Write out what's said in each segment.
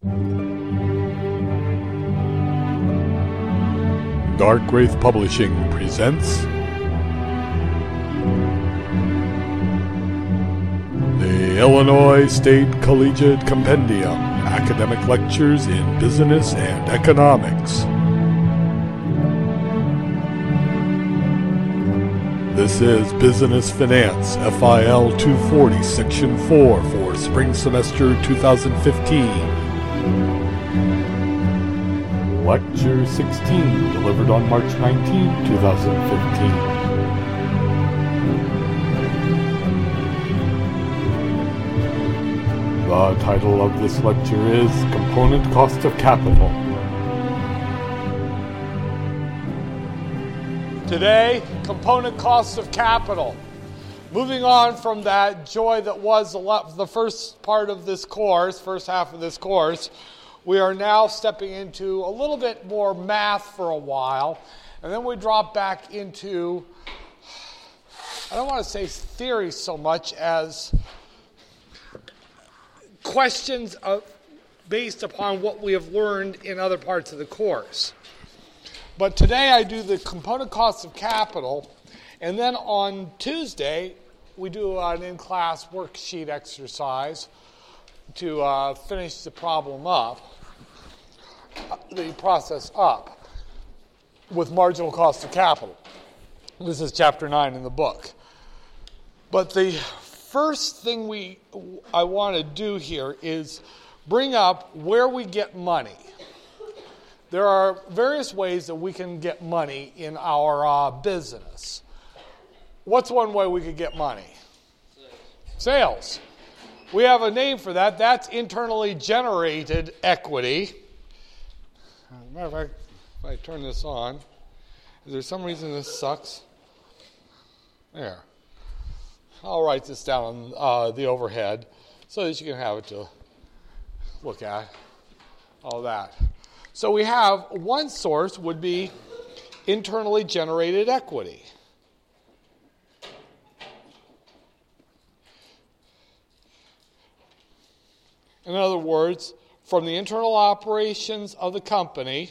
Dark Wraith Publishing presents the Illinois State Collegiate Compendium, Academic Lectures in Business and Economics. This is Business Finance, FIL 240, Section 4 for Spring Semester 2015. Lecture 16, delivered on March 19, 2015. The title of this lecture is Component Cost of Capital. Today, component costs of capital. Moving on from that joy that was the first part of this course, first half of this course, we are now stepping into a little bit more math for a while, and then we drop back into, I don't want to say theory so much as questions based upon what we have learned in other parts of the course. But today I do the component costs of capital, and then on Tuesday we do an in-class worksheet exercise to finish the problem up, the process up, with marginal cost of capital. This is chapter 9 in the book. But the first thing I want to do here is bring up where we get money. There are various ways that we can get money in our business. What's one way we could get money? Sales. We have a name for that. That's internally generated equity. As a matter of fact, if I turn this on, is there some reason this sucks? There. I'll write this down on the overhead so that you can have it to look at. All that. So we have one source would be internally generated equity. In other words, from the internal operations of the company,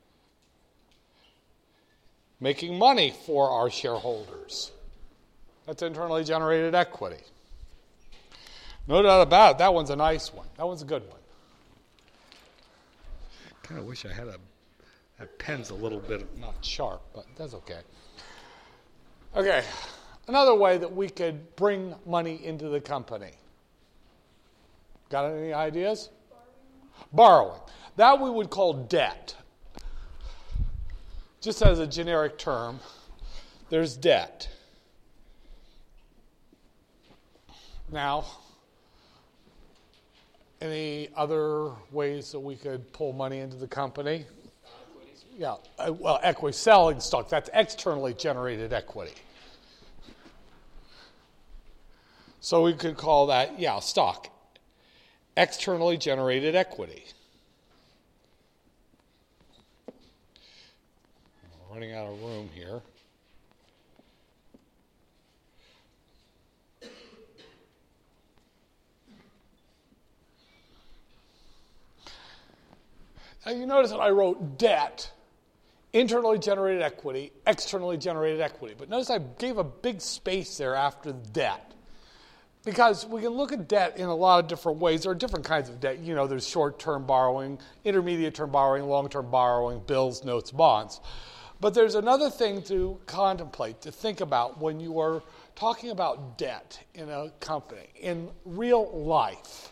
making money for our shareholders. That's internally generated equity. No doubt about it, that one's a nice one. That one's a good one. Kind of wish I had that pen's a little bit not sharp, but that's okay. Okay, another way that we could bring money into the company. Got any ideas? Borrowing. That we would call debt. Just as a generic term, there's debt. Now, any other ways that we could pull money into the company? Yeah, well, equity, selling stock, that's externally generated equity. So we could call that, stock. Externally generated equity. I'm running out of room here. Now you notice that I wrote debt, internally generated equity, externally generated equity. But notice I gave a big space there after debt. Because we can look at debt in a lot of different ways. There are different kinds of debt. You know, there's short-term borrowing, intermediate-term borrowing, long-term borrowing, bills, notes, bonds. But there's another thing to contemplate, to think about when you are talking about debt in a company, in real life.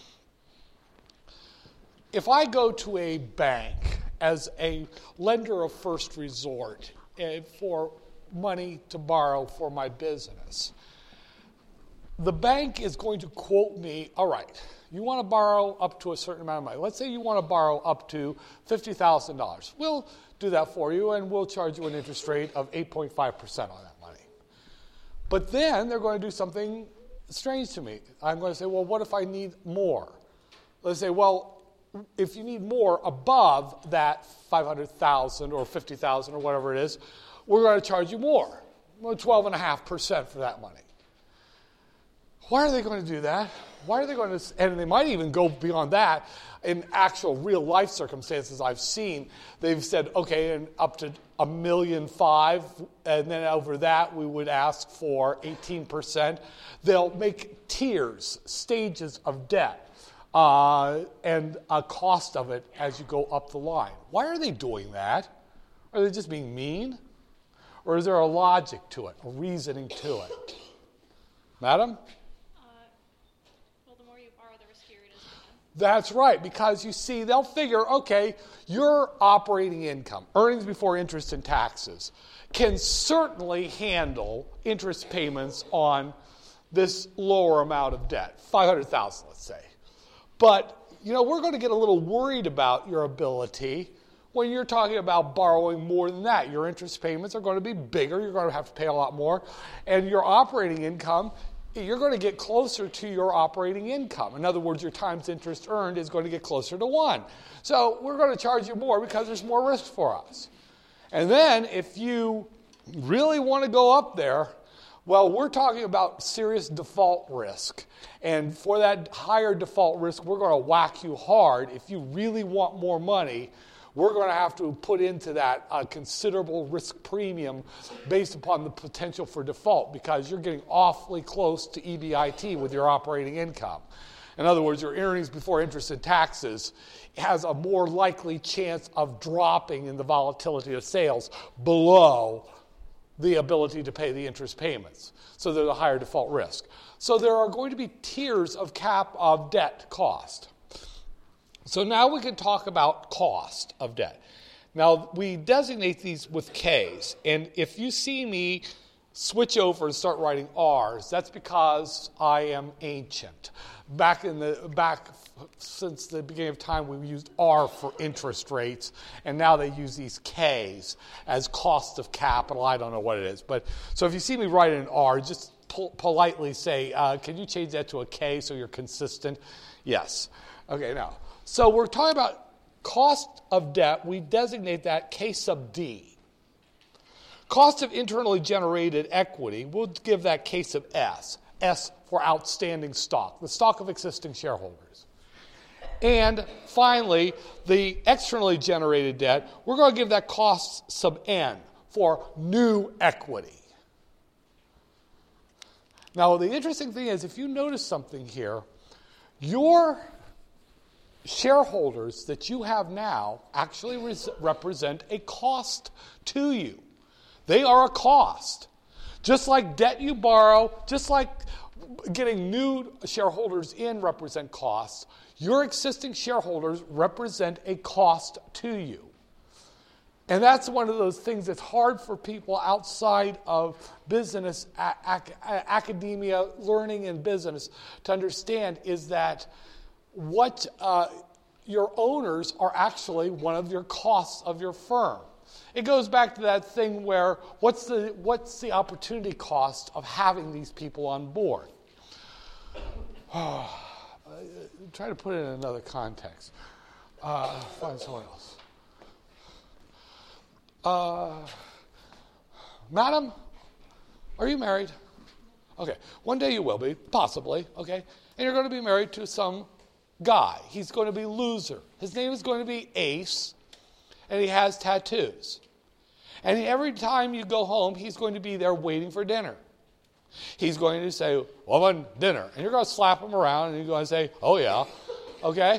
If I go to a bank as a lender of first resort for money to borrow for my business, the bank is going to quote me, all right, you want to borrow up to a certain amount of money. Let's say you want to borrow up to $50,000. We'll do that for you, and we'll charge you an interest rate of 8.5% on that money. But then they're going to do something strange to me. I'm going to say, well, what if I need more? Let's say, well, if you need more above that $500,000 or $50,000 or whatever it is, we're going to charge you more, 12.5% for that money. Why are they going to do that? Why are they going to, and they might even go beyond that. In actual real life circumstances I've seen, they've said, okay, and up to $1.5 million, and then over that we would ask for 18%. They'll make tiers, stages of debt, and a cost of it as you go up the line. Why are they doing that? Are they just being mean? Or is there a logic to it, a reasoning to it? Madam? Well, the more you borrow, the riskier it is again. That's right, because you see, they'll figure, okay, your operating income, earnings before interest and taxes, can certainly handle interest payments on this lower amount of debt, $500,000, let's say. But, we're going to get a little worried about your ability when you're talking about borrowing more than that. Your interest payments are going to be bigger. You're going to have to pay a lot more. And your operating income, you're going to get closer to your operating income. In other words, your times interest earned is going to get closer to 1. So we're going to charge you more because there's more risk for us. And then if you really want to go up there, well, we're talking about serious default risk. And for that higher default risk, we're going to whack you hard. If you really want more money, we're going to have to put into that a considerable risk premium based upon the potential for default, because you're getting awfully close to EBIT with your operating income. In other words, your earnings before interest and taxes has a more likely chance of dropping in the volatility of sales below the ability to pay the interest payments. So there's a higher default risk. So there are going to be tiers of debt cost. So now we can talk about cost of debt. Now, we designate these with K's, and if you see me switch over and start writing R's, that's because I am ancient. Back since the beginning of time, we used R for interest rates, and now they use these K's as cost of capital. I don't know what it is, but so if you see me write an R, just politely say, can you change that to a K so you're consistent? Yes. Okay, now. So we're talking about cost of debt. We designate that K sub D. Cost of internally generated equity, we'll give that K sub S. S for outstanding stock, the stock of existing shareholders. And finally, the externally generated debt, we're going to give that cost sub N for new equity. Now, the interesting thing is, if you notice something here, your shareholders that you have now actually represent a cost to you. They are a cost. Just like debt you borrow, just like getting new shareholders in represent costs, your existing shareholders represent a cost to you. And that's one of those things that's hard for people outside of business, academia, learning in business to understand, is that what your owners are actually one of your costs of your firm. It goes back to that thing where what's the opportunity cost of having these people on board? Try to put it in another context. Find someone else. Madam, are you married? Okay. One day you will be, possibly, okay? And you're going to be married to some guy. He's going to be Loser. His name is going to be Ace, and he has tattoos. And every time you go home, he's going to be there waiting for dinner. He's going to say, "Woman, dinner." And you're going to slap him around, and you're going to say, "Oh, yeah." Okay?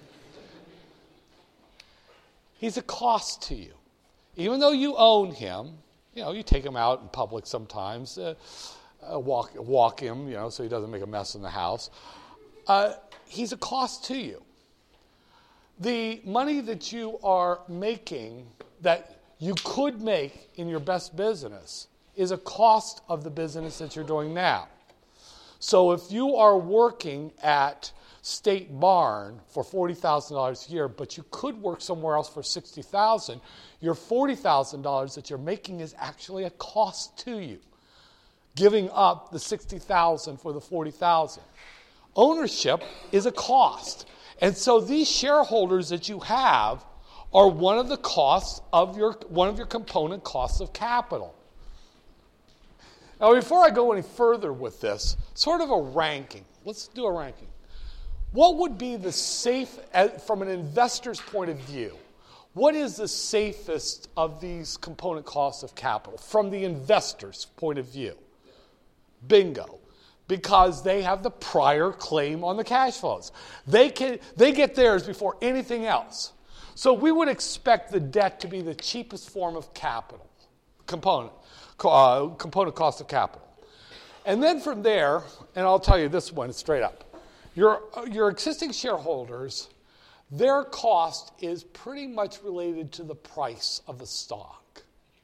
He's a cost to you. Even though you own him, you take him out in public sometimes, walk him, so he doesn't make a mess in the house. He's a cost to you. The money that you are making, that you could make in your best business, is a cost of the business that you're doing now. So if you are working at State Barn for $40,000 a year, but you could work somewhere else for $60,000, your $40,000 that you're making is actually a cost to you, giving up the $60,000 for the $40,000. Ownership is a cost. And so these shareholders that you have are one of the costs of one of your component costs of capital. Now, before I go any further with this, sort of a ranking. Let's do a ranking. What would be the safe, from an investor's point of view, what is the safest of these component costs of capital from the investor's point of view? Bingo. Because they have the prior claim on the cash flows. They get theirs before anything else. So we would expect the debt to be the cheapest form of capital, component cost of capital. And then from there, and I'll tell you this one straight up, your existing shareholders, their cost is pretty much related to the price of the stock.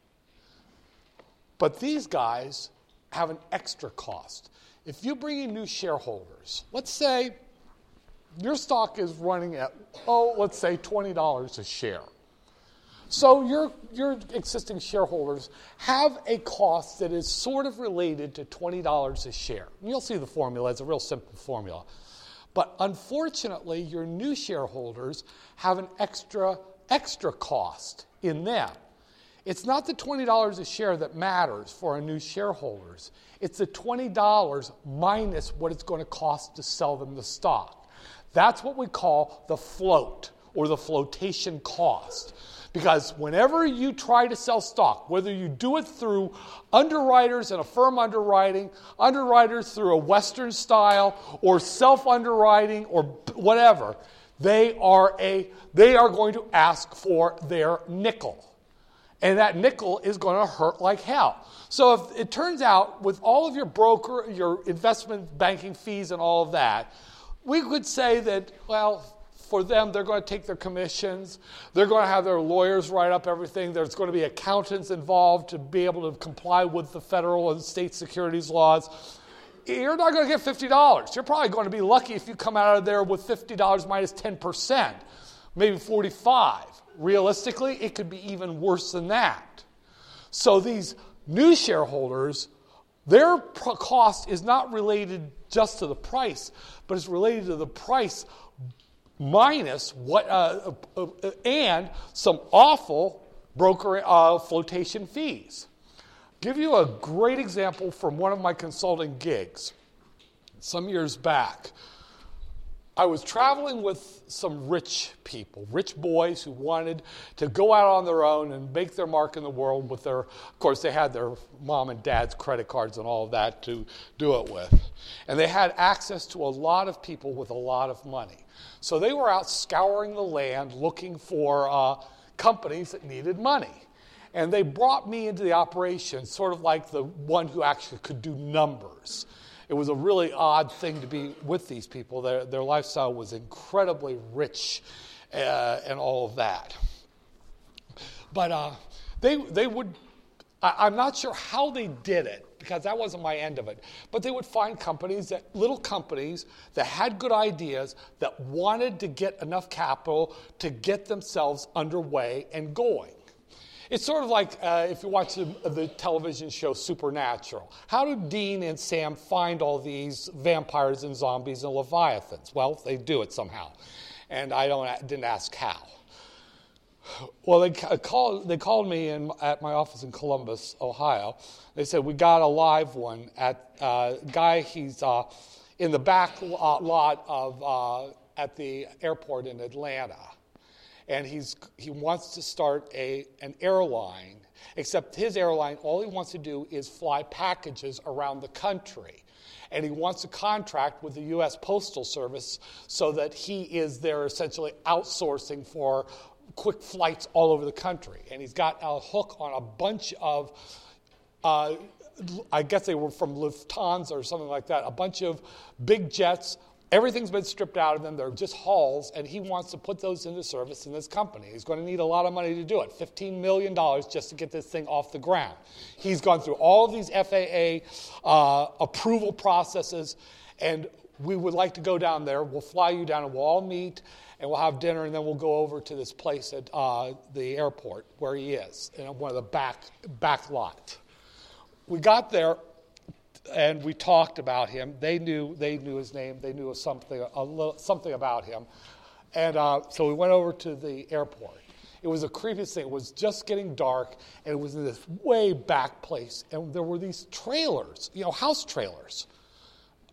But these guys have an extra cost. If you bring in new shareholders, let's say your stock is running at, let's say $20 a share. So your existing shareholders have a cost that is sort of related to $20 a share. And you'll see the formula. It's a real simple formula. But unfortunately, your new shareholders have an extra cost in them. It's not the $20 a share that matters for our new shareholders. It's the $20 minus what it's going to cost to sell them the stock. That's what we call the float or the flotation cost. Because whenever you try to sell stock, whether you do it through underwriters and a firm underwriting, underwriters through a Western style, or self-underwriting, or whatever, they are going to ask for their nickel. And that nickel is going to hurt like hell. So if it turns out, with all of your investment banking fees and all of that, we could say that, well, for them, they're going to take their commissions. They're going to have their lawyers write up everything. There's going to be accountants involved to be able to comply with the federal and state securities laws. You're not going to get $50. You're probably going to be lucky if you come out of there with $50 minus 10%, maybe $45. Realistically, it could be even worse than that. So these new shareholders, their cost is not related just to the price, but it's related to the price minus and some awful broker flotation fees. Give you a great example from one of my consulting gigs. Some years back, I was traveling with some rich people, rich boys who wanted to go out on their own and make their mark in the world with of course, they had their mom and dad's credit cards and all of that to do it with. And they had access to a lot of people with a lot of money. So they were out scouring the land looking for companies that needed money. And they brought me into the operation, sort of like the one who actually could do numbers. It was a really odd thing to be with these people. Their lifestyle was incredibly rich and all of that. But they would, I'm not sure how they did it, because that wasn't my end of it. But they would find little companies that had good ideas, that wanted to get enough capital to get themselves underway and going. It's sort of like if you watch the television show Supernatural. How do Dean and Sam find all these vampires and zombies and leviathans? Well, they do it somehow. And I didn't ask how. Well, they called me at my office in Columbus, Ohio. They said, we got a live one at guy, he's in the back lot of at the airport in Atlanta. And he wants to start an airline, except his airline, all he wants to do is fly packages around the country. And he wants a contract with the U.S. Postal Service so that he is there essentially outsourcing for quick flights all over the country. And he's got a hook on a bunch of, I guess they were from Lufthansa or something like that, a bunch of big jets. Everything's been stripped out of them. They're just hulls, and he wants to put those into service in this company. He's going to need a lot of money to do it, $15 million just to get this thing off the ground. He's gone through all of these FAA approval processes, and we would like to go down there. We'll fly you down, and we'll all meet, and we'll have dinner, and then we'll go over to this place at the airport where he is, in one of the back lot. We got there, and we talked about him. They knew his name. They knew something about him. And so we went over to the airport. It was the creepiest thing. It was just getting dark, and it was in this way back place. And there were these trailers, house trailers,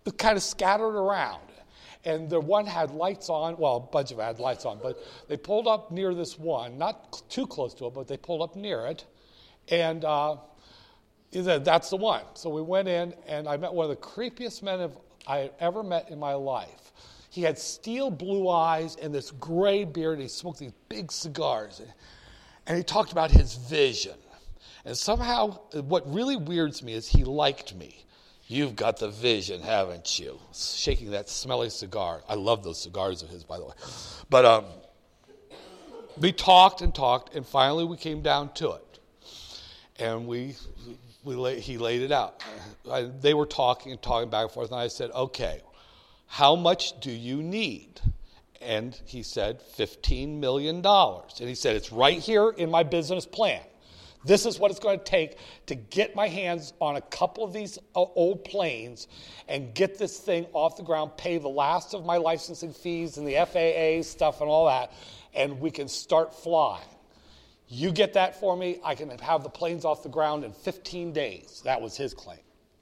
kind of scattered around. And the one had lights on, well, a bunch of them had lights on, but they pulled up near this one, not too close to it, but they pulled up near it. And he said, that's the one. So we went in, and I met one of the creepiest men I had ever met in my life. He had steel blue eyes and this gray beard, and he smoked these big cigars. And he talked about his vision. And somehow, what really weirds me is he liked me. You've got the vision, haven't you? Shaking that smelly cigar. I love those cigars of his, by the way. But we talked, and finally we came down to it. And he laid it out. They were talking back and forth, and I said, okay, how much do you need? And he said, $15 million. And he said, it's right here in my business plan. This is what it's going to take to get my hands on a couple of these old planes and get this thing off the ground, pay the last of my licensing fees and the FAA stuff and all that, and we can start flying. You get that for me, I can have the planes off the ground in 15 days. That was his claim.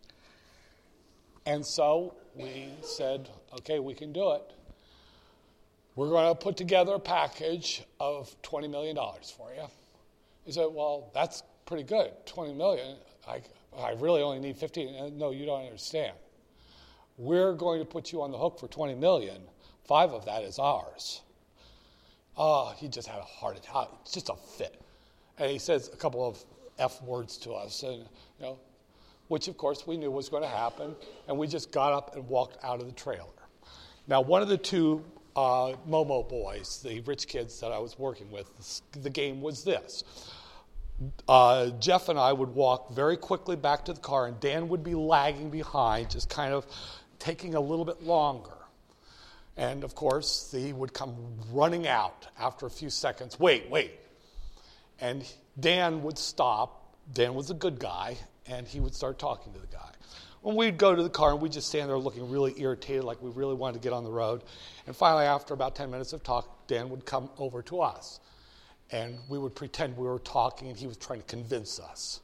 And so we said, okay, we can do it. We're going to put together a package of $20 million for you. He said, well, that's pretty good, $20 million. I really only need 15. No, you don't understand. We're going to put you on the hook for $20 million. 5 of that is ours. Oh, he just had a heart attack. It's just a fit. And he says a couple of F words to us, and which of course we knew was going to happen. And we just got up and walked out of the trailer. Now, one of the two Momo boys, the rich kids that I was working with, the game was this. Jeff and I would walk very quickly back to the car, and Dan would be lagging behind, just kind of taking a little bit longer. And, of course, he would come running out after a few seconds. Wait. And Dan would stop. Dan was a good guy, and he would start talking to the guy. When we'd go to the car, and we'd just stand there looking really irritated, like we really wanted to get on the road. And finally, after about 10 minutes of talk, Dan would come over to us. And we would pretend we were talking, and he was trying to convince us.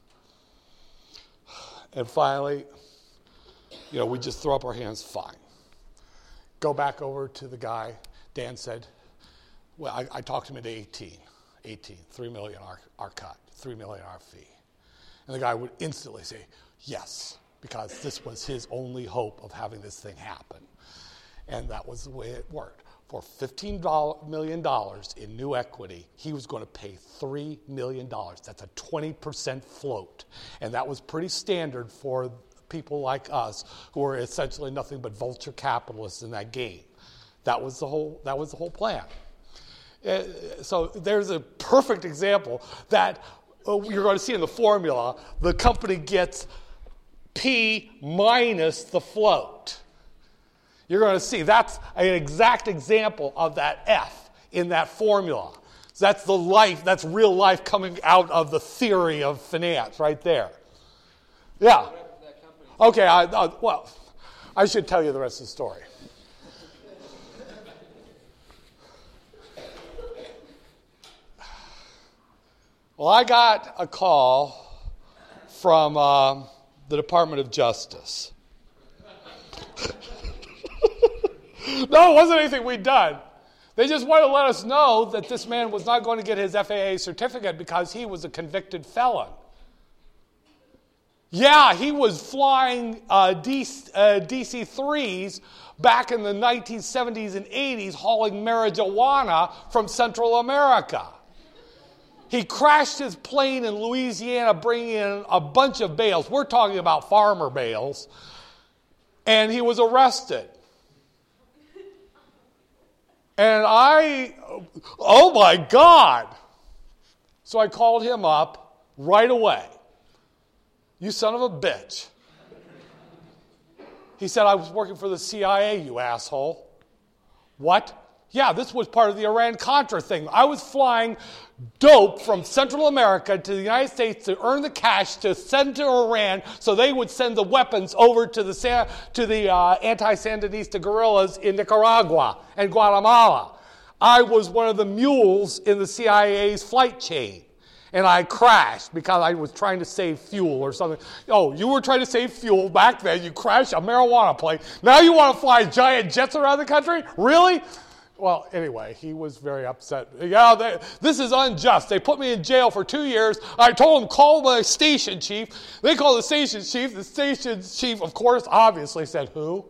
And finally, we just throw up our hands, fine. Go back over to the guy. Dan said, well, I talked him into 18, $3 million our cut, $3 million our fee. And the guy would instantly say, yes, because this was his only hope of having this thing happen. And that was the way it worked. For $15 million in new equity, he was going to pay $3 million. That's a 20% float. And that was pretty standard for people like us who were essentially nothing but vulture capitalists in that game. That was the whole plan. So there's a perfect example that you're going to see in the formula. The company gets P minus the float. You're going to see that's an exact example of that F in that formula. So that's real life coming out of the theory of finance right there. Yeah. Okay, I should tell you the rest of the story. Well, I got a call from the Department of Justice. No, it wasn't anything we'd done. They just wanted to let us know that this man was not going to get his FAA certificate because he was a convicted felon. Yeah, he was flying DC-3s back in the 1970s and 80s, hauling marijuana from Central America. He crashed his plane in Louisiana, bringing in a bunch of bales. We're talking about farmer bales. And he was arrested. And oh my God. So I called him up right away. You son of a bitch. He said, I was working for the CIA, you asshole. What? Yeah, this was part of the Iran-Contra thing. I was flying dope from Central America to the United States to earn the cash to send to Iran so they would send the weapons over to the anti-Sandinista guerrillas in Nicaragua and Guatemala. I was one of the mules in the CIA's flight chain. And I crashed because I was trying to save fuel or something. Oh, you were trying to save fuel back then. You crashed a marijuana plane. Now you want to fly giant jets around the country? Really? Well, anyway, he was very upset. Yeah, this is unjust. They put me in jail for 2 years. I told them, call the station chief. They called the station chief. The station chief, of course, obviously said, who?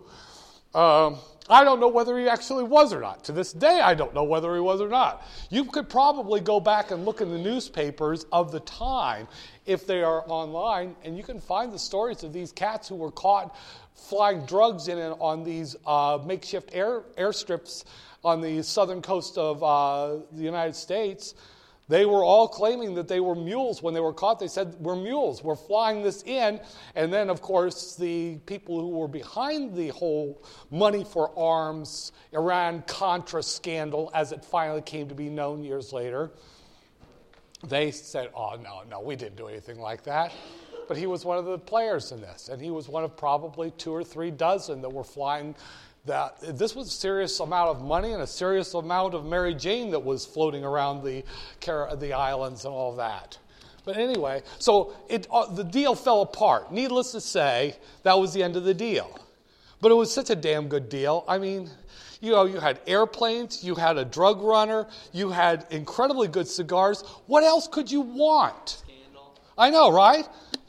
I don't know whether he actually was or not. To this day, I don't know whether he was or not. You could probably go back and look in the newspapers of the time if they are online, and you can find the stories of these cats who were caught flying drugs in on these makeshift airstrips on the southern coast of the United States. They were all claiming that they were mules. When they were caught, they said, we're mules. We're flying this in. And then, of course, the people who were behind the whole money for arms, Iran-Contra scandal, as it finally came to be known years later, they said, oh, no, we didn't do anything like that. But he was one of the players in this. And he was one of probably 2 or 3 dozen that were flying. This was a serious amount of money and a serious amount of Mary Jane that was floating around the islands and all that. But anyway, so the deal fell apart. Needless to say, that was the end of the deal. But it was such a damn good deal. I mean, you had airplanes, you had a drug runner, you had incredibly good cigars. What else could you want? Scandal. I know, right?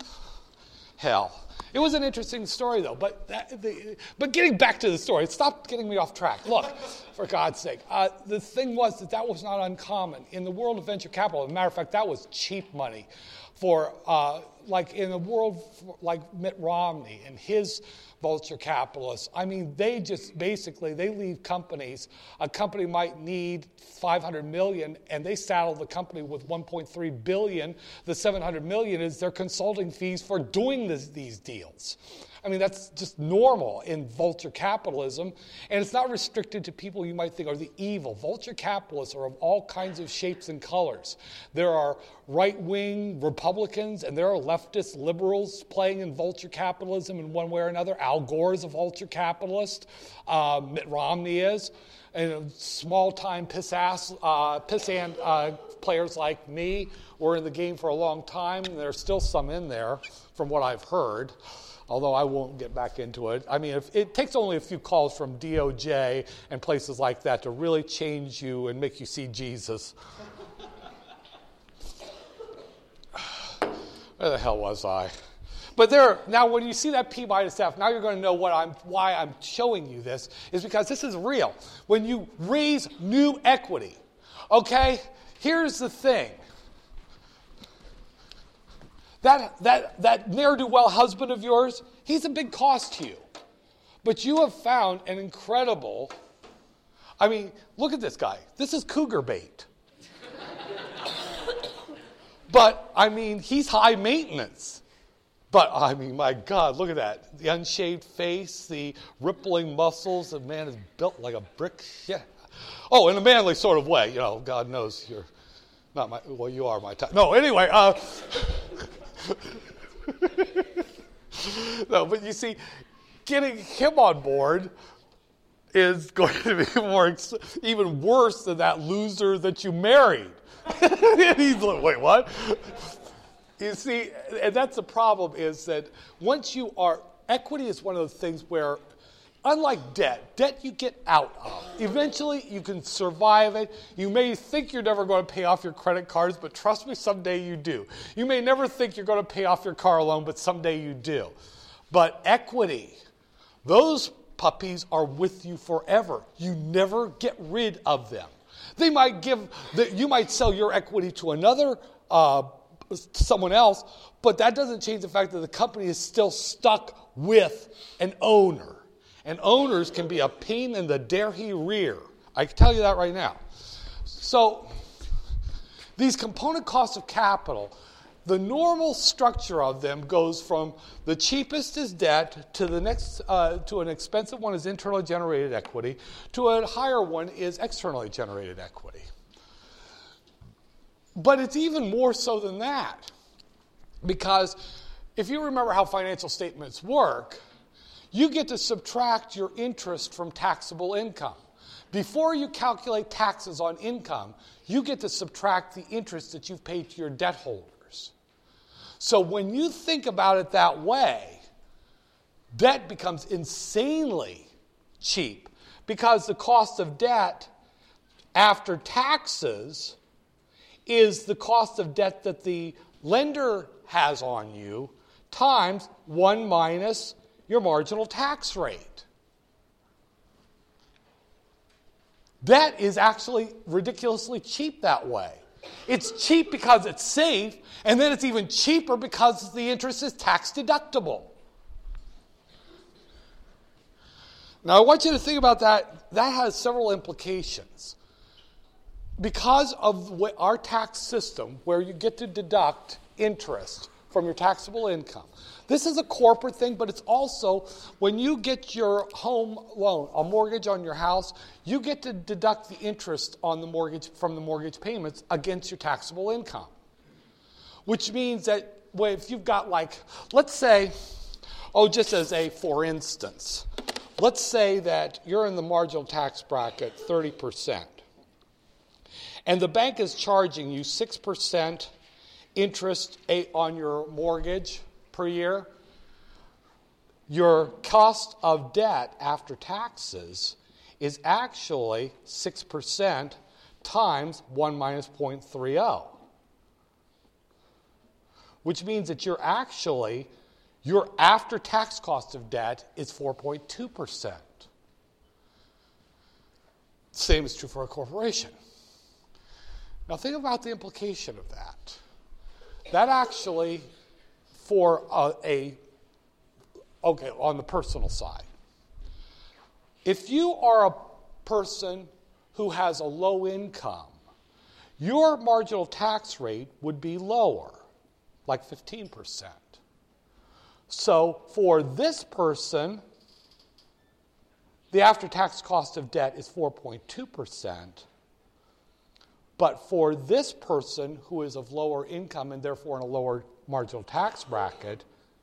Hell. It was an interesting story, though. But getting back to the story, stop getting me off track. Look, for God's sake, the thing was that was not uncommon. In the world of venture capital, as a matter of fact, that was cheap money. For, like in a world like Mitt Romney and his vulture capitalists, I mean, they just basically, they leave companies. A company might need $500 million, and they saddle the company with $1.3 billion. The $700 million is their consulting fees for doing these deals. I mean, that's just normal in vulture capitalism, and it's not restricted to people you might think are the evil. Vulture capitalists are of all kinds of shapes and colors. There are right-wing Republicans, and there are leftist liberals playing in vulture capitalism in one way or another. Al Gore is a vulture capitalist. Mitt Romney is. And small-time pissant players like me were in the game for a long time, and there's still some in there, from what I've heard. Although I won't get back into it. I mean, it takes only a few calls from DOJ and places like that to really change you and make you see Jesus. Where the hell was I? But now when you see that P minus F, now you're going to know why I'm showing you this, is because this is real. When you raise new equity, okay, here's the thing. That ne'er-do-well husband of yours, he's a big cost to you. But you have found an incredible, I mean, look at this guy. This is cougar bait. But, I mean, he's high maintenance. But, I mean, my God, look at that. The unshaved face, the rippling muscles. The man is built like a brick. Yeah. Oh, in a manly sort of way. You know, God knows you're not my, well, you are my type. No, anyway. No, but you see, getting him on board is going to be even worse than that loser that you married. And he's like, wait, what? You see, and that's the problem, is that once you are, equity is one of the things where, unlike debt you get out of. Eventually you can survive it. You may think you're never going to pay off your credit cards, but trust me, someday you do. You may never think you're going to pay off your car loan, but someday you do. But equity, those puppies are with you forever. You never get rid of them. They might you might sell your equity to another someone else, but that doesn't change the fact that the company is still stuck with an owner. And owners can be a pain in the derry rear. I can tell you that right now. So these component costs of capital, the normal structure of them goes from the cheapest is debt to the next to an expensive one is internally generated equity, to a higher one is externally generated equity. But it's even more so than that, because if you remember how financial statements work, you get to subtract your interest from taxable income. Before you calculate taxes on income, you get to subtract the interest that you've paid to your debt holders. So when you think about it that way, debt becomes insanely cheap because the cost of debt after taxes is the cost of debt that the lender has on you times 1 minus your marginal tax rate. Debt is actually ridiculously cheap that way. It's cheap because it's safe, and then it's even cheaper because the interest is tax deductible. Now, I want you to think about that. That has several implications. Because of our tax system, where you get to deduct interest from your taxable income. This is a corporate thing, but it's also when you get your home loan, a mortgage on your house, you get to deduct the interest on the mortgage from the mortgage payments against your taxable income. Which means that if you've got let's say, just as a for instance, let's say that you're in the marginal tax bracket 30%. And the bank is charging you 6% interest on your mortgage per year. Your cost of debt after taxes is actually 6% times 1 minus 0.30, which means that your after-tax cost of debt is 4.2%. Same is true for a corporation. Now think about the implication of that. That actually, on the personal side, if you are a person who has a low income, your marginal tax rate would be lower, like 15%. So for this person, the after-tax cost of debt is 4.2%. But for this person who is of lower income and therefore in a lower marginal tax bracket,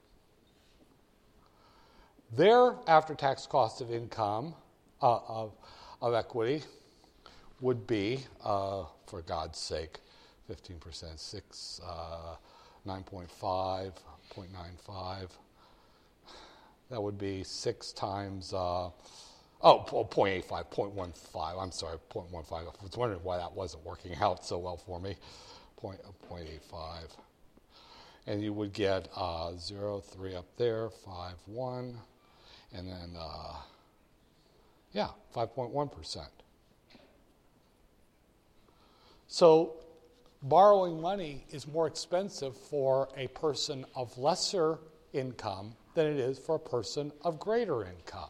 their after-tax cost of income, of equity, would be, for God's sake, 15%, 9.5, 0.95. That would be 6 times... 0.85, 0.15. I'm sorry, 0.15. I was wondering why that wasn't working out so well for me. 0.85. And you would get 0.3 up there, 5.1, and then, 5.1%. So borrowing money is more expensive for a person of lesser income than it is for a person of greater income.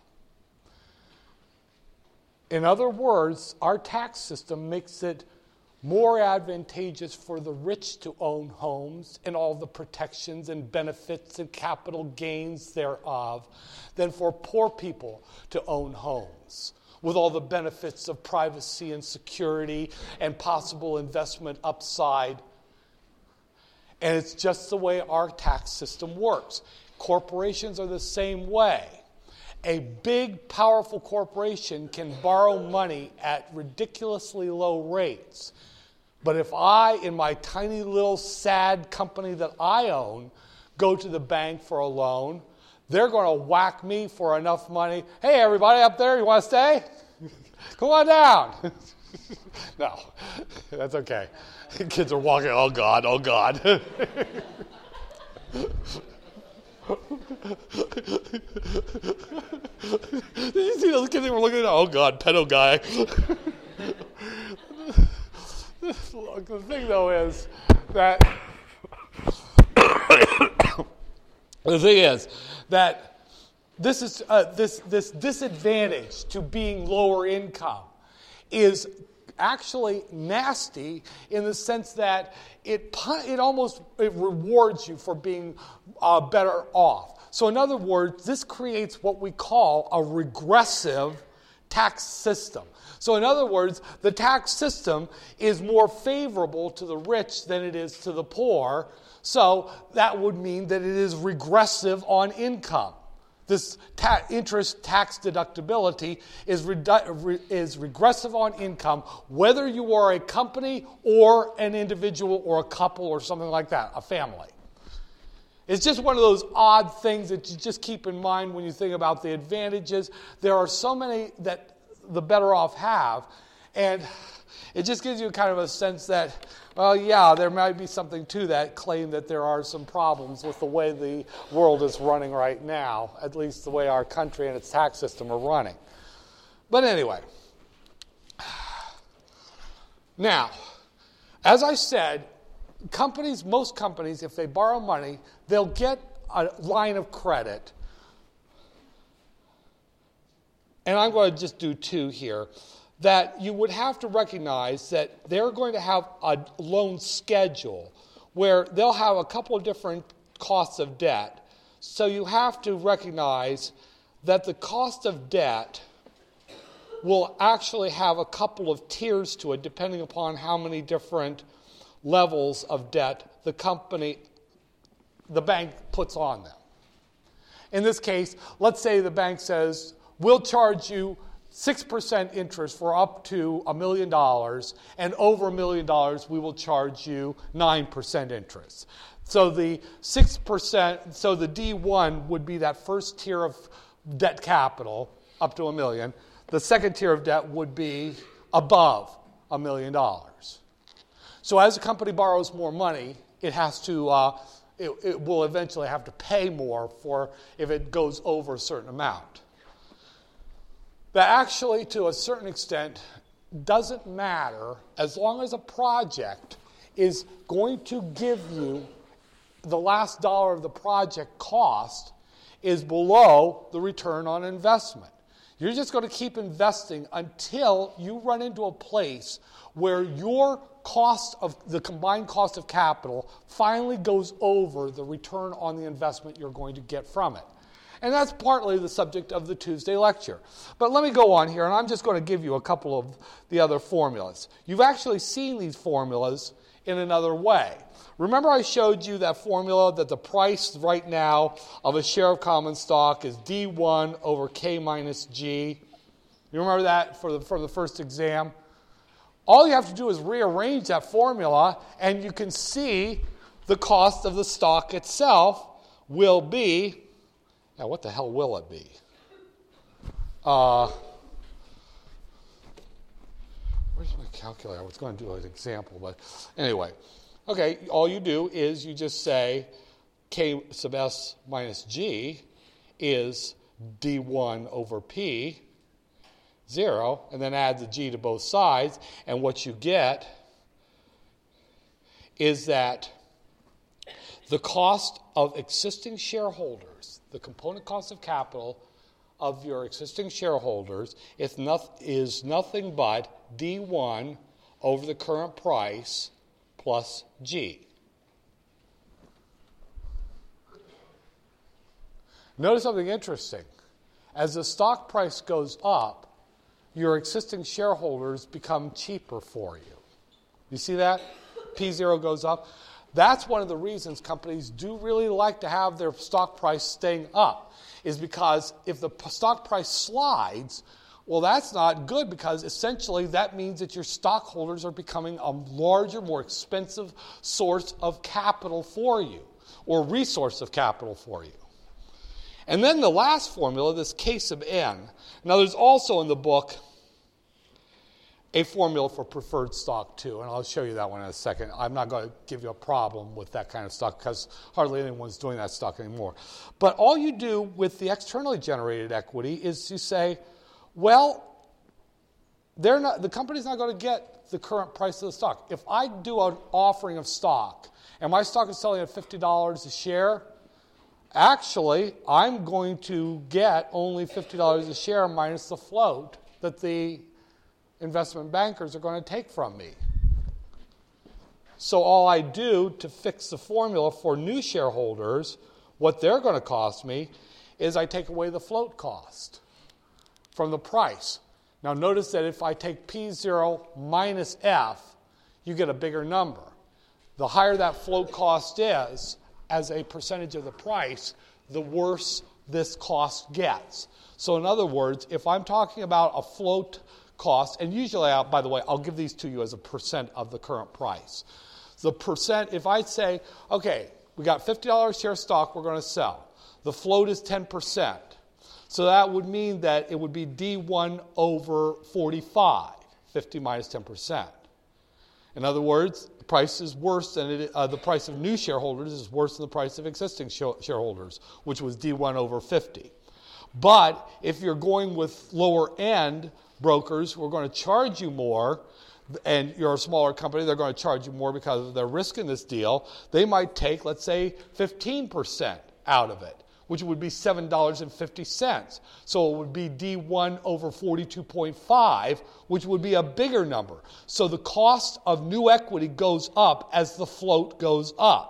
In other words, our tax system makes it more advantageous for the rich to own homes and all the protections and benefits and capital gains thereof than for poor people to own homes with all the benefits of privacy and security and possible investment upside. And it's just the way our tax system works. Corporations are the same way. A big, powerful corporation can borrow money at ridiculously low rates. But if I, in my tiny little sad company that I own, go to the bank for a loan, they're going to whack me for enough money. Hey, everybody up there, you want to stay? Come on down. No, that's okay. Kids are walking, oh God, oh God. Did you see those kids that were looking at, oh God, pedo guy? The thing though is that this disadvantage to being lower income is actually nasty in the sense that it rewards you for being better off. So in other words, this creates what we call a regressive tax system. So in other words, the tax system is more favorable to the rich than it is to the poor. So that would mean that it is regressive on income. this interest tax deductibility is regressive on income, whether you are a company or an individual or a couple or something like that, a family. It's just one of those odd things that you just keep in mind when you think about the advantages. There are so many that the better off have, and it just gives you kind of a sense that, well, yeah, there might be something to that claim that there are some problems with the way the world is running right now, at least the way our country and its tax system are running. But anyway, now, as I said, most companies, if they borrow money, they'll get a line of credit. And I'm going to just do two here. That you would have to recognize that they're going to have a loan schedule where they'll have a couple of different costs of debt. So you have to recognize that the cost of debt will actually have a couple of tiers to it depending upon how many different levels of debt the bank puts on them. In this case, let's say the bank says, we'll charge you 6% interest for up to $1 million, and over $1 million, we will charge you 9% interest. So the 6%, so the D1 would be that first tier of debt capital, up to $1 million. The second tier of debt would be above $1 million. So as a company borrows more money, it has to, it will eventually have to pay more for if it goes over a certain amount. That actually, to a certain extent, doesn't matter as long as a project is going to give you the last dollar of the project cost is below the return on investment. You're just going to keep investing until you run into a place where your the combined cost of capital finally goes over the return on the investment you're going to get from it. And that's partly the subject of the Tuesday lecture. But let me go on here, and I'm just going to give you a couple of the other formulas. You've actually seen these formulas in another way. Remember I showed you that formula that the price right now of a share of common stock is D1 over K minus G. You remember that from the first exam? All you have to do is rearrange that formula, and you can see the cost of the stock itself will be... Now, what the hell will it be? Where's my calculator? I was going to do an example, but anyway. Okay, all you do is you just say K sub S minus G is D1 over P, 0, and then add the G to both sides, and what you get is that the cost of existing shareholders, the component cost of capital of your existing shareholders is nothing but D1 over the current price plus G. Notice something interesting. As the stock price goes up, your existing shareholders become cheaper for you. You see that? P0 goes up. That's one of the reasons companies do really like to have their stock price staying up, is because if the stock price slides, well, that's not good, because essentially that means that your stockholders are becoming a larger, more expensive source of capital for you, or resource of capital for you. And then the last formula, this K sub N. Now, there's also in the book a formula for preferred stock too, and I'll show you that one in a second. I'm not going to give you a problem with that kind of stock because hardly anyone's doing that stock anymore. But all you do with the externally generated equity is you say, well, the company's not going to get the current price of the stock. If I do an offering of stock and my stock is selling at $50 a share, actually I'm going to get only $50 a share minus the float that the investment bankers are going to take from me. So all I do to fix the formula for new shareholders, what they're going to cost me, is I take away the float cost from the price. Now notice that if I take P0 minus F, you get a bigger number. The higher that float cost is as a percentage of the price, the worse this cost gets. So in other words, if I'm talking about a float cost, and usually, by the way, I'll give these to you as a percent of the current price. The percent, if I say, okay, we got $50 share of stock we're going to sell. The float is 10%. So that would mean that it would be D1 over 45, 50 minus 10%. In other words, the price is worse than the price of new shareholders is worse than the price of existing shareholders, which was D1 over 50. But if you're going with lower end brokers who are going to charge you more, and you're a smaller company, they're going to charge you more because of their risk in this deal, they might take, let's say, 15% out of it, which would be $7.50. So it would be D1 over 42.5, which would be a bigger number. So the cost of new equity goes up as the float goes up.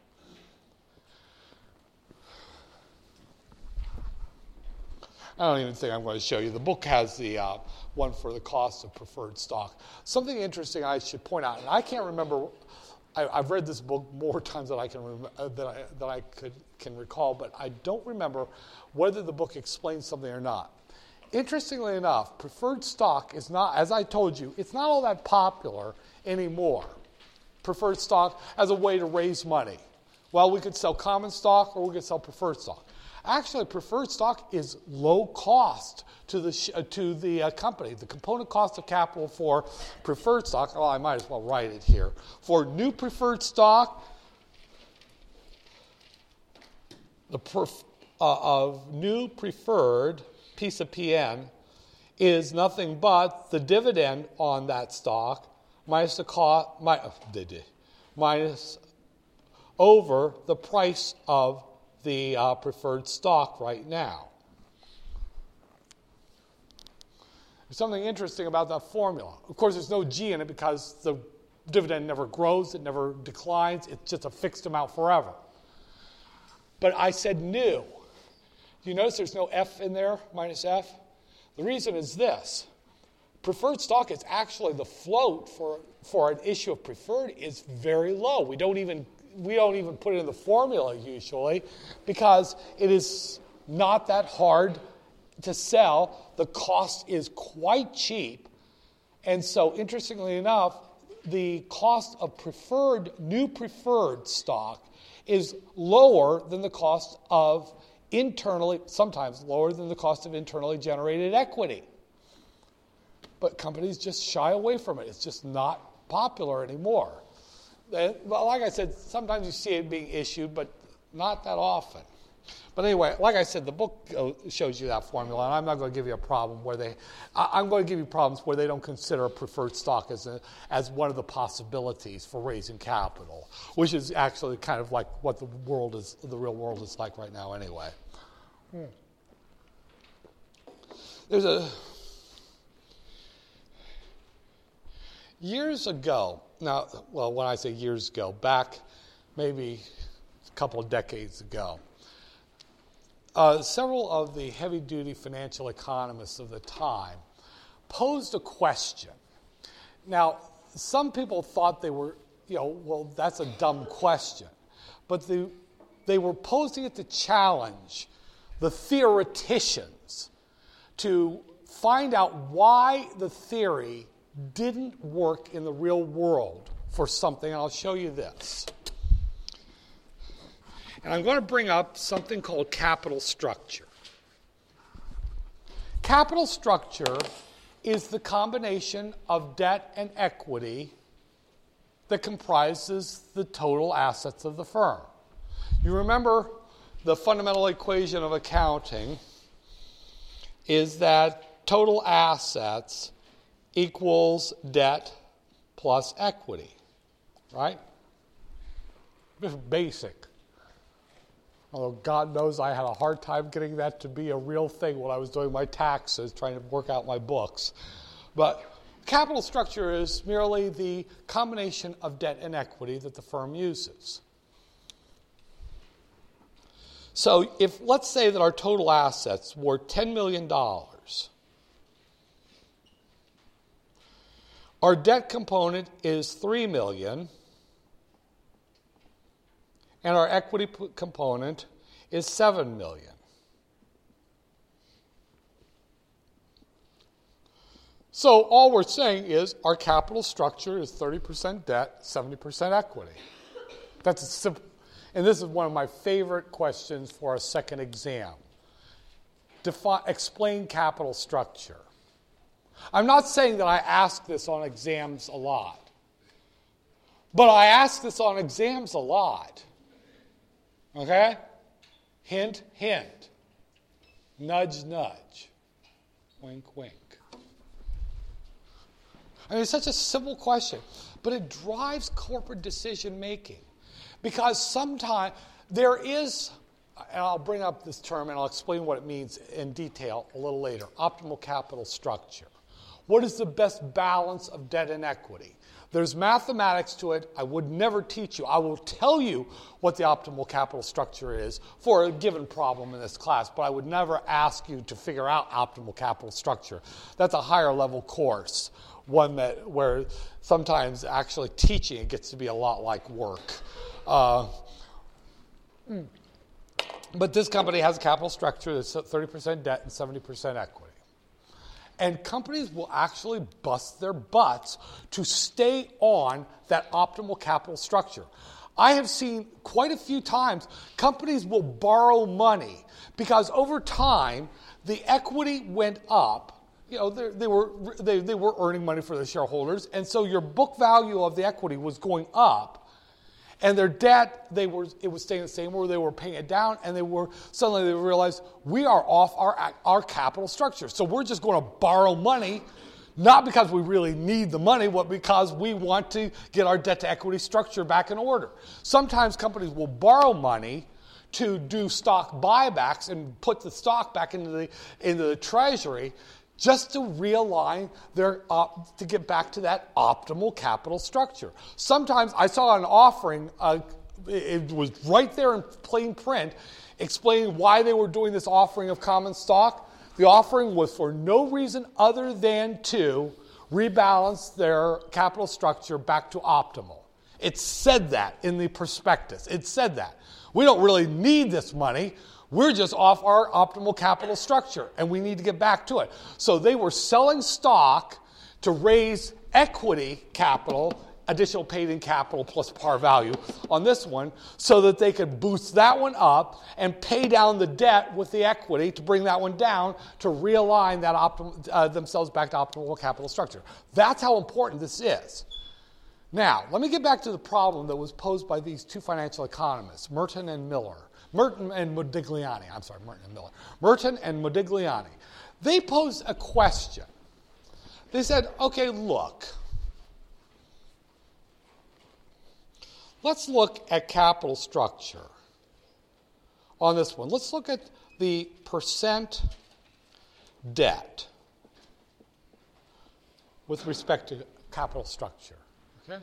I don't even think I'm going to show you. The book has the one for the cost of preferred stock. Something interesting I should point out, and I can't remember. I've read this book more times than I can recall, but I don't remember whether the book explains something or not. Interestingly enough, preferred stock is not, as I told you, it's not all that popular anymore. Preferred stock as a way to raise money. Well, we could sell common stock or we could sell preferred stock. Actually, preferred stock is low cost to the company. The component cost of capital for preferred stock, I might as well write it here. For new preferred stock, of new preferred piece of PN is nothing but the dividend on that stock minus the cost, minus over the price of the preferred stock right now. There's something interesting about that formula. Of course, there's no G in it because the dividend never grows, it never declines, it's just a fixed amount forever. But I said new. Do you notice there's no F in there, minus F? The reason is this. Preferred stock is actually the float for an issue of preferred is very low. We don't even put it in the formula usually because it is not that hard to sell. The cost is quite cheap. And so interestingly enough, the cost of new preferred stock is lower than the cost of sometimes lower than the cost of internally generated equity. But companies just shy away from it. It's just not popular anymore. Well, like I said, sometimes you see it being issued, but not that often. But anyway, like I said, the book shows you that formula, and I'm not going to give you a problem I'm going to give you problems where they don't consider a preferred stock as one of the possibilities for raising capital, which is actually kind of like what the real world is like right now anyway. Years ago, when I say years ago, back maybe a couple of decades ago, several of the heavy-duty financial economists of the time posed a question. Now, some people thought they were, well, that's a dumb question. But they were posing it to challenge the theoreticians to find out why the theory didn't work in the real world for something. I'll show you this. And I'm going to bring up something called capital structure. Capital structure is the combination of debt and equity that comprises the total assets of the firm. You remember the fundamental equation of accounting is that total assets equals debt plus equity, right? Basic. Although God knows I had a hard time getting that to be a real thing when I was doing my taxes, trying to work out my books. But capital structure is merely the combination of debt and equity that the firm uses. So let's say that our total assets were $10 million. Our debt component is $3 million, and our equity component is $7 million. So all we're saying is our capital structure is 30% debt, 70% equity. That's a simple, and this is one of my favorite questions for a second exam. Explain capital structure. I'm not saying that I ask this on exams a lot, but I ask this on exams a lot. Okay? Hint, hint. Nudge, nudge. Wink, wink. I mean, it's such a simple question, but it drives corporate decision making. Because sometimes there is, and I'll bring up this term and I'll explain what it means in detail a little later, optimal capital structure. What is the best balance of debt and equity? There's mathematics to it. I would never teach you. I will tell you what the optimal capital structure is for a given problem in this class, but I would never ask you to figure out optimal capital structure. That's a higher level course, one that where sometimes actually teaching it gets to be a lot like work. But this company has a capital structure that's 30% debt and 70% equity. And companies will actually bust their butts to stay on that optimal capital structure. I have seen quite a few times companies will borrow money because over time the equity went up. You know, they were earning money for their shareholders, and so your book value of the equity was going up. And their debt, it was staying the same, or they were paying it down, and suddenly they realized we are off our capital structure. So we're just going to borrow money, not because we really need the money, but because we want to get our debt to equity structure back in order. Sometimes companies will borrow money to do stock buybacks and put the stock back into the treasury, just to realign to get back to that optimal capital structure. Sometimes I saw an offering, it was right there in plain print, explaining why they were doing this offering of common stock. The offering was for no reason other than to rebalance their capital structure back to optimal. It said that in the prospectus. It said that. We don't really need this money. We're just off our optimal capital structure, and we need to get back to it. So they were selling stock to raise equity capital, additional paid-in capital plus par value on this one, so that they could boost that one up and pay down the debt with the equity to bring that one down to realign that themselves back to optimal capital structure. That's how important this is. Now, let me get back to the problem that was posed by these two financial economists, Merton and Modigliani. Merton and Modigliani. They posed a question. They said, okay, look. Let's look at capital structure on this one. Let's look at the percent debt with respect to capital structure. Okay?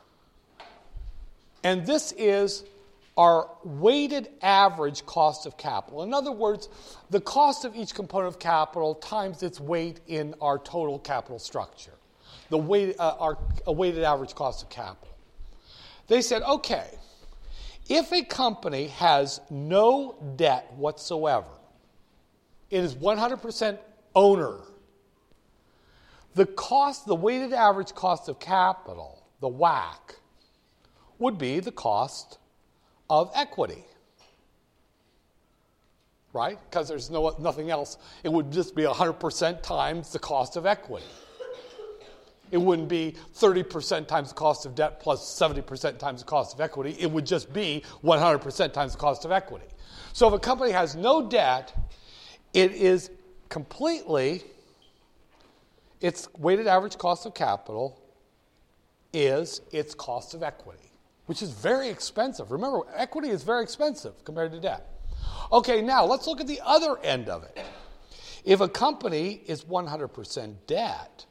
And this is our weighted average cost of capital. In other words, the cost of each component of capital times its weight in our total capital structure, a weighted average cost of capital. They said, okay, if a company has no debt whatsoever, it is 100% owner, the weighted average cost of capital, the WACC, would be the cost of equity, right? Because there's nothing else. It would just be 100% times the cost of equity. It wouldn't be 30% times the cost of debt plus 70% times the cost of equity. It would just be 100% times the cost of equity. So if a company has no debt, it is completely, its weighted average cost of capital is its cost of equity, which is very expensive. Remember, equity is very expensive compared to debt. Okay, now let's look at the other end of it. If a company is 100% debt,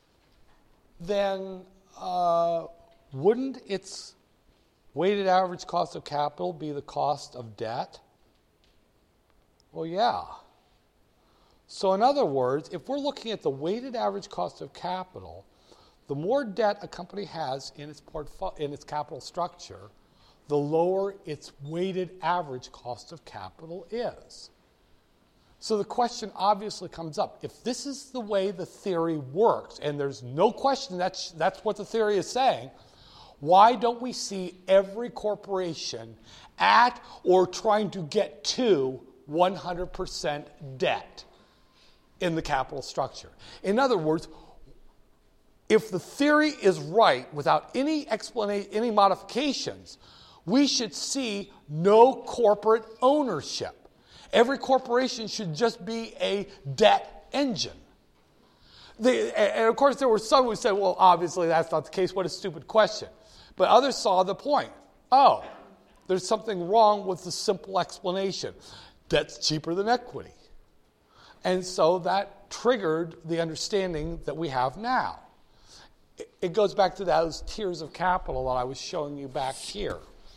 then wouldn't its weighted average cost of capital be the cost of debt? Well, yeah. So in other words, if we're looking at the weighted average cost of capital, the more debt a company has in its capital structure, the lower its weighted average cost of capital is. So the question obviously comes up. If this is the way the theory works, and there's no question that's what the theory is saying, why don't we see every corporation at or trying to get to 100% debt in the capital structure? In other words, if the theory is right without any explanation, any modifications, we should see no corporate ownership. Every corporation should just be a debt engine. And of course, there were some who said, well, obviously that's not the case. What a stupid question. But others saw the point. Oh, there's something wrong with the simple explanation. Debt's cheaper than equity. And so that triggered the understanding that we have now. It goes back to those tiers of capital that I was showing you back here.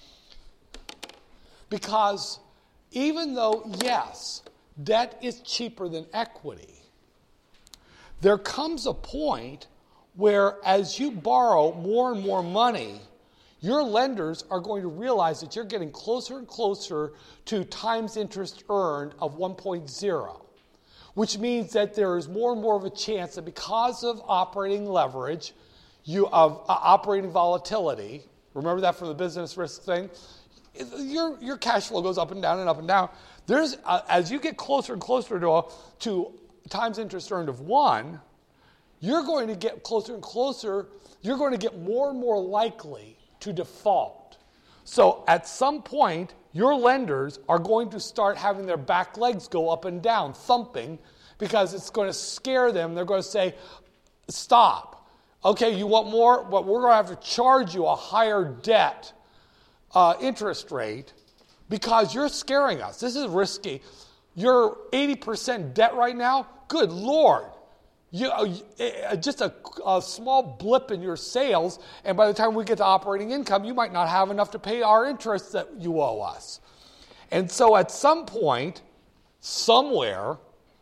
Because even though, yes, debt is cheaper than equity, there comes a point where as you borrow more and more money, your lenders are going to realize that you're getting closer and closer to times interest earned of 1.0, which means that there is more and more of a chance that because of operating leverage, operating volatility, remember that from the business risk thing, your cash flow goes up and down and up and down. There's as you get closer and closer to times interest earned of 1, you're going to get closer and closer. You're going to get more and more likely to default. So at some point, your lenders are going to start having their back legs go up and down, thumping, because it's going to scare them. They're going to say, stop. Okay, you want more? But we're going to have to charge you a higher debt interest rate because you're scaring us. This is risky. You're 80% debt right now? Good Lord. Just a small blip in your sales, and by the time we get to operating income, you might not have enough to pay our interest that you owe us. And so at some point, somewhere,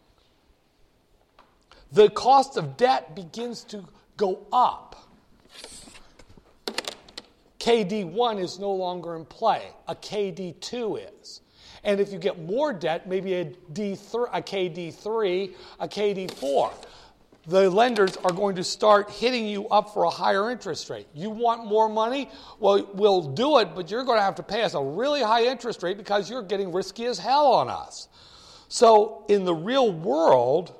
the cost of debt begins to go up. KD1 is no longer in play. A KD2 is. And if you get more debt, maybe a KD3, a KD4, the lenders are going to start hitting you up for a higher interest rate. You want more money? Well, we'll do it, but you're going to have to pay us a really high interest rate because you're getting risky as hell on us. So in the real world,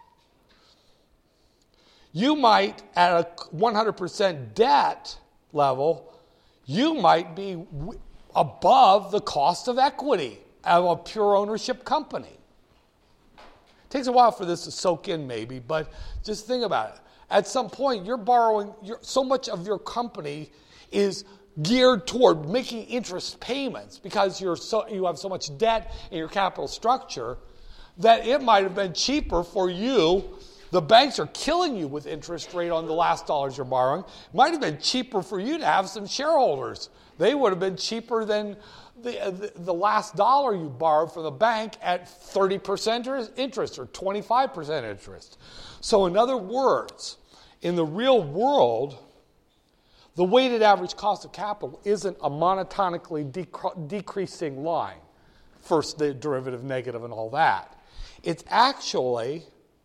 you might, at a 100% debt level, you might be above the cost of equity of a pure ownership company. It takes a while for this to soak in maybe, but just think about it. At some point, you're borrowing, so much of your company is geared toward making interest payments because you have so much debt in your capital structure that it might have been cheaper for you. The banks are killing you with interest rate on the last dollars you're borrowing. It might have been cheaper for you to have some shareholders. They would have been cheaper than the last dollar you borrowed from the bank at 30% interest or 25% interest. So in other words, in the real world, the weighted average cost of capital isn't a monotonically decreasing line. First, the derivative negative and all that. It's actually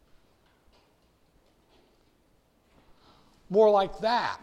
more like that.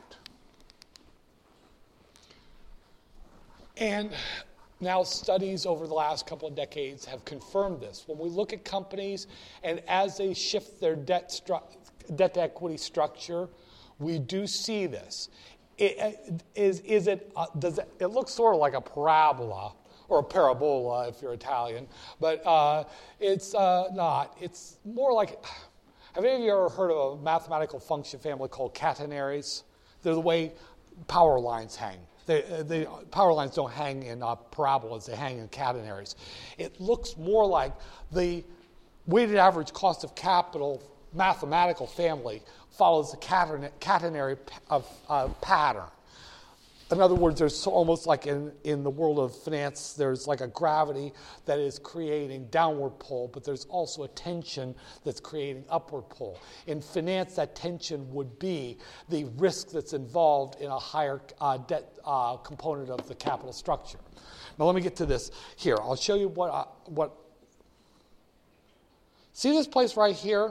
And now studies over the last couple of decades have confirmed this. When we look at companies and as they shift their debt to equity structure, we do see this. It looks sort of like a parabola, or a parabola if you're Italian, but it's not. It's more like, have any of you ever heard of a mathematical function family called catenaries? They're the way power lines hang. The power lines don't hang in parabolas, they hang in catenaries. It looks more like the weighted average cost of capital mathematical family follows the catenary pattern. In other words, there's almost like in the world of finance, there's like a gravity that is creating downward pull, but there's also a tension that's creating upward pull. In finance, that tension would be the risk that's involved in a higher debt component of the capital structure. Now let me get to this here. I'll show you what See this place right here?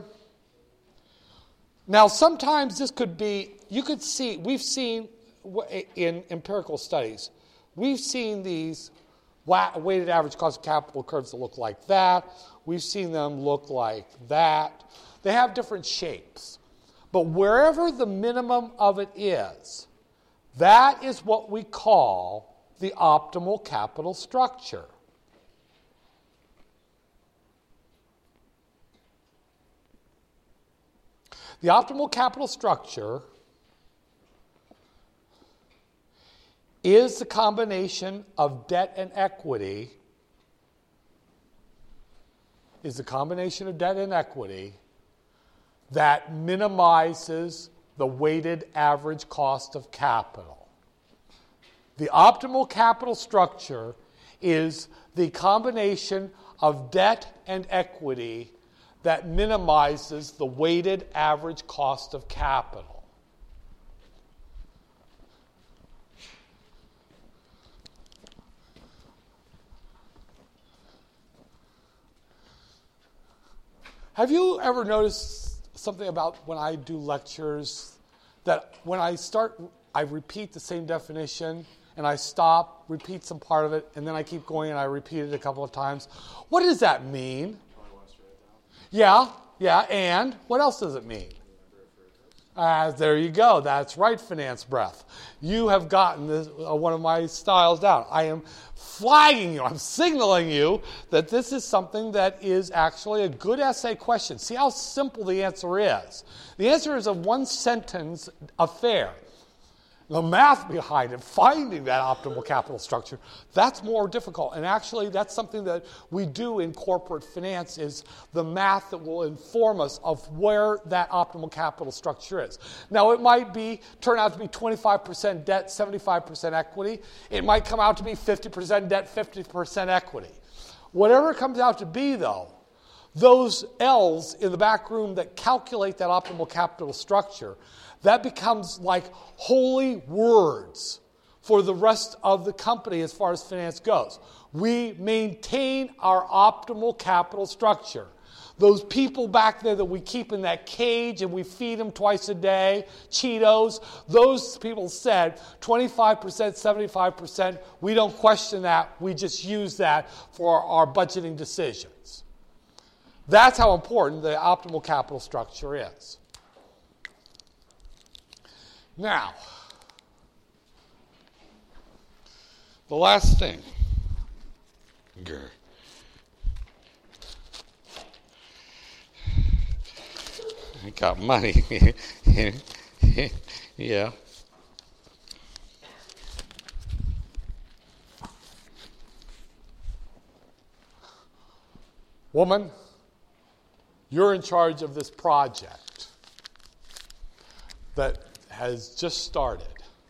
Now, sometimes this could be, you could see, we've seen in empirical studies, we've seen these weighted average cost of capital curves that look like that. We've seen them look like that. They have different shapes. But wherever the minimum of it is, that is what we call the optimal capital structure. The optimal capital structure is the combination of debt and equity, that minimizes the weighted average cost of capital. The optimal capital structure is the combination of debt and equity that minimizes the weighted average cost of capital. Have you ever noticed something about when I do lectures that when I start, I repeat the same definition and I stop, repeat some part of it, and then I keep going and I repeat it a couple of times? What does that mean? Yeah, and what else does it mean? There you go. That's right, finance breath. You have gotten this, one of my styles down. I am flagging you. I'm signaling you that this is something that is actually a good essay question. See how simple the answer is. The answer is a one-sentence affair. The math behind it, finding that optimal capital structure, that's more difficult. And actually, that's something that we do in corporate finance, is the math that will inform us of where that optimal capital structure is. Now, it might turn out to be 25% debt, 75% equity. It might come out to be 50% debt, 50% equity. Whatever it comes out to be, though, those L's in the back room that calculate that optimal capital structure, that becomes like holy words for the rest of the company as far as finance goes. We maintain our optimal capital structure. Those people back there that we keep in that cage and we feed them twice a day, Cheetos, those people said 25%, 75%, we don't question that. We just use that for our budgeting decisions. That's how important the optimal capital structure is. Now, the last thing. I got money. Yeah. Woman, you're in charge of this project that has just started.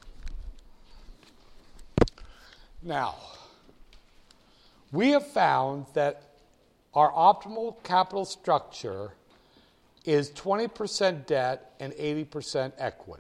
Now, we have found that our optimal capital structure is 20% debt and 80% equity.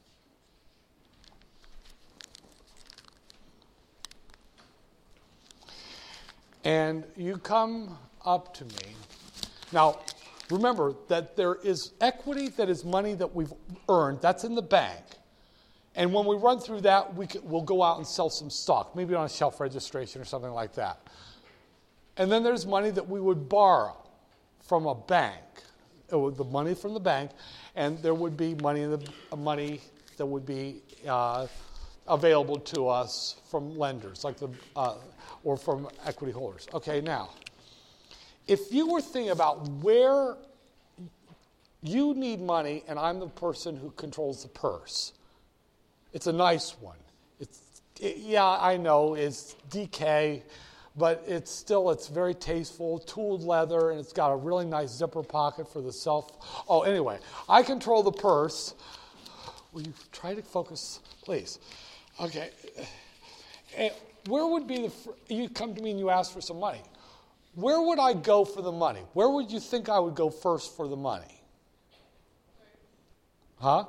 And you come up to me. Now, remember that there is equity that is money that we've earned. That's in the bank. And when we run through that, we'll go out and sell some stock, maybe on a shelf registration or something like that. And then there's money that we would borrow from a bank. The money from the bank, and there would be money that would be available to us from lenders, like or from equity holders. Okay, now, if you were thinking about where you need money, and I'm the person who controls the purse, it's a nice one. I know it's DK, but it's very tasteful, tooled leather, and it's got a really nice zipper pocket for the self. Oh, anyway, I control the purse. Will you try to focus, please? Okay. And where would be you come to me and you ask for some money. Where would I go for the money? Where would you think I would go first for the money? Huh?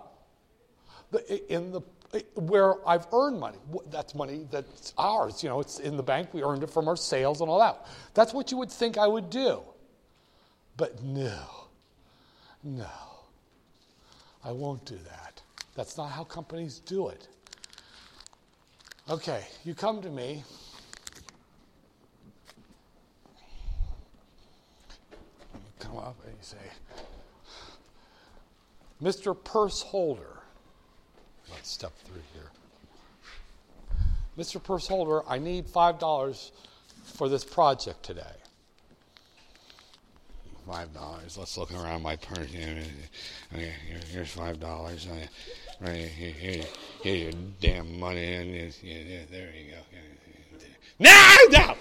Where I've earned money. That's money that's ours. It's in the bank. We earned it from our sales and all that. That's what you would think I would do. But no, I won't do that. That's not how companies do it. Okay, you come to me. You come up and you say, Mr. Purse Holder. Let's step through here. Mr. Purse Holder, I need $5 for this project today. $5. Let's look around my purse. Okay, here's $5. Right here, your damn money. And there you go. No!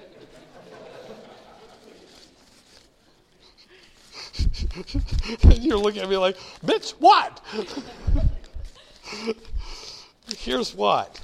You're looking at me like, bitch, what? Here's what.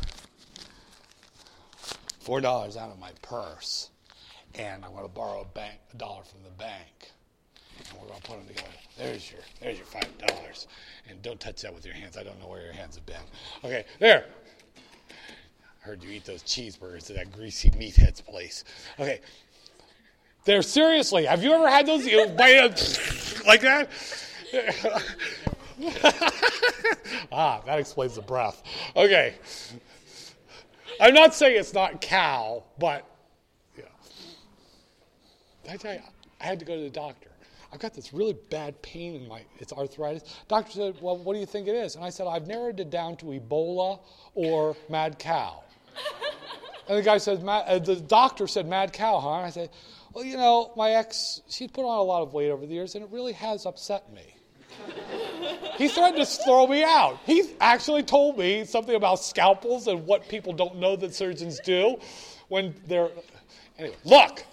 $4 out of my purse, and I'm going to borrow a dollar from the bank, and we're going to put them together. There's your $5, and don't touch that with your hands. I don't know where your hands have been. Okay, there. I heard you eat those cheeseburgers at that greasy meathead's place. Okay, there. Seriously, have you ever had those? You bite up like that? That explains the breath. Okay. I'm not saying it's not cow, but yeah. Did I tell you, I had to go to the doctor. I've got this really bad pain in it's arthritis. Doctor said, well, what do you think it is? And I said, I've narrowed it down to Ebola or mad cow. And the guy said, the doctor said, mad cow, huh? And I said, well, my ex, she's put on a lot of weight over the years, and it really has upset me. He threatened to throw me out. He actually told me something about scalpels and what people don't know that surgeons do when they're... Anyway, look.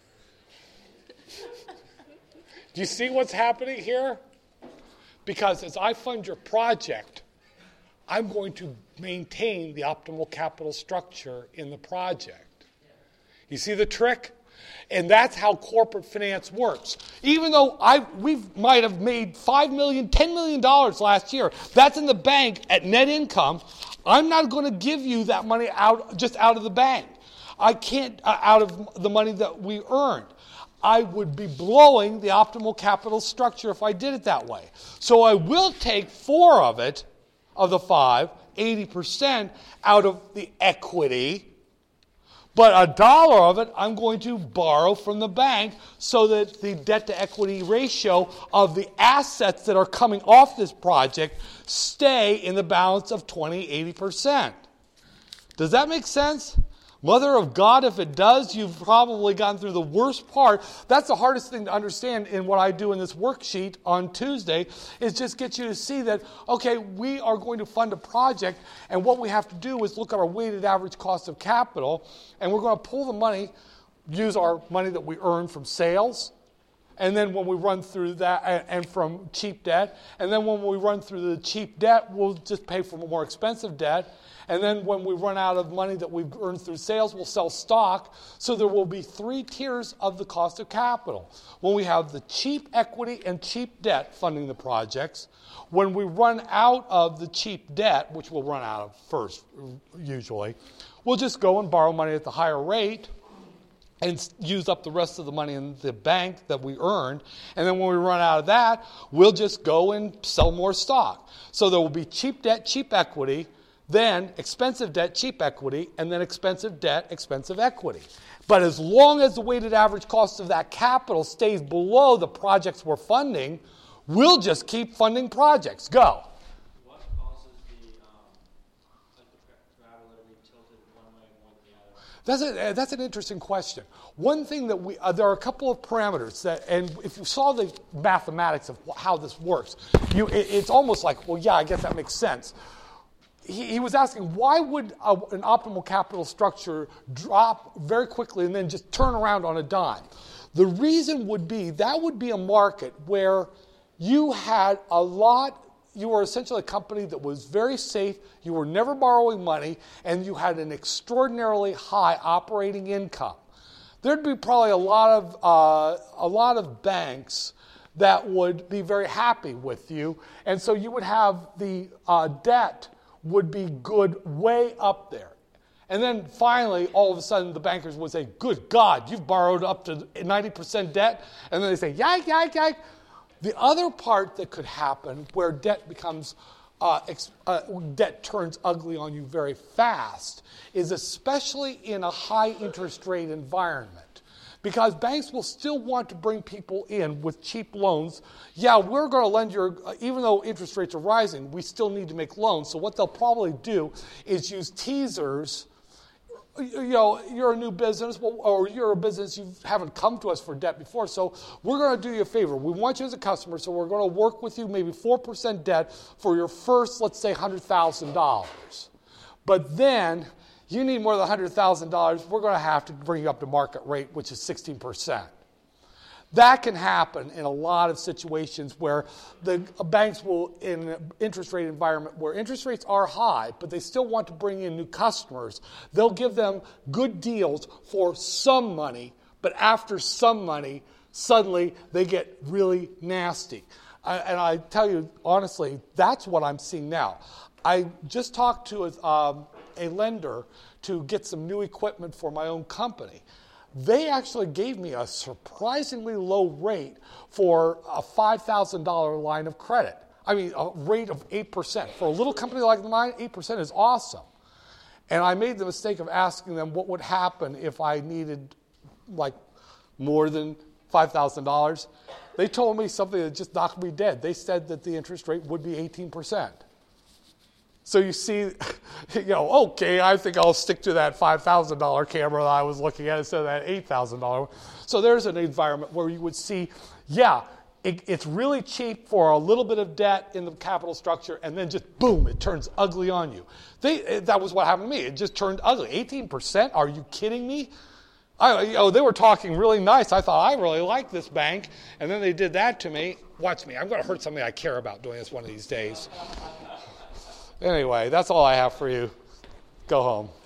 Do you see what's happening here? Because as I fund your project, I'm going to maintain the optimal capital structure in the project. You see the trick? And that's how corporate finance works. Even though we might have made $5 million, $10 million last year, that's in the bank at net income. I'm not going to give you that money out of the bank. I can't out of the money that we earned. I would be blowing the optimal capital structure if I did it that way. So I will take 4 of it, of the 5, 80% out of the equity. But $1 of it, I'm going to borrow from the bank so that the debt-to-equity ratio of the assets that are coming off this project stay in the balance of 20-80%. Does that make sense? Mother of God, if it does, you've probably gone through the worst part. That's the hardest thing to understand in what I do in this worksheet on Tuesday, is just get you to see that, okay, we are going to fund a project, and what we have to do is look at our weighted average cost of capital, and we're going to pull the money, use our money that we earn from sales, and then when we run through that, and from cheap debt, and then when we run through the cheap debt, we'll just pay for more expensive debt. And then when we run out of money that we've earned through sales, we'll sell stock. So there will be 3 tiers of the cost of capital. When we have the cheap equity and cheap debt funding the projects, when we run out of the cheap debt, which we'll run out of first usually, we'll just go and borrow money at the higher rate and use up the rest of the money in the bank that we earned. And then when we run out of that, we'll just go and sell more stock. So there will be cheap debt, cheap equity, then expensive debt, cheap equity, and then expensive debt, expensive equity. But as long as the weighted average cost of that capital stays below the projects we're funding, we'll just keep funding projects. Go. What causes the parabola to be tilted one way more than the other? That's an interesting question. One thing that there are a couple of parameters that, and if you saw the mathematics of how this works, it's almost like, well, yeah, I guess that makes sense. He was asking, why would an optimal capital structure drop very quickly and then just turn around on a dime? The reason would be that would be a market where you had you were essentially a company that was very safe, you were never borrowing money, and you had an extraordinarily high operating income. There'd be probably a lot of banks that would be very happy with you, and so you would have the debt would be good way up there. And then finally, all of a sudden, the bankers would say, good God, you've borrowed up to 90% debt. And then they say, yike, yike, yike. The other part that could happen where debt becomes, debt turns ugly on you very fast is especially in a high interest rate environment. Because banks will still want to bring people in with cheap loans. Yeah, we're going to lend even though interest rates are rising, we still need to make loans. So what they'll probably do is use teasers. You're a new business, or you're a business, you haven't come to us for debt before, so we're going to do you a favor. We want you as a customer, so we're going to work with you, maybe 4% debt for your first, let's say, $100,000. But then, you need more than $100,000, we're going to have to bring you up to market rate, which is 16%. That can happen in a lot of situations where the banks will, in an interest rate environment where interest rates are high, but they still want to bring in new customers, they'll give them good deals for some money, but after some money, suddenly they get really nasty. And I tell you, honestly, that's what I'm seeing now. I just talked to a lender to get some new equipment for my own company. They actually gave me a surprisingly low rate for a $5,000 line of credit. I mean, a rate of 8%. For a little company like mine, 8% is awesome. And I made the mistake of asking them what would happen if I needed, like, more than $5,000. They told me something that just knocked me dead. They said that the interest rate would be 18%. So you see, okay, I think I'll stick to that $5,000 camera that I was looking at instead of that $8,000. So there's an environment where you would see, it's really cheap for a little bit of debt in the capital structure, and then just boom, it turns ugly on you. That was what happened to me. It just turned ugly. 18%? Are you kidding me? They were talking really nice. I thought, I really like this bank. And then they did that to me. Watch me. I'm going to hurt something I care about doing this one of these days. Anyway, that's all I have for you. Go home.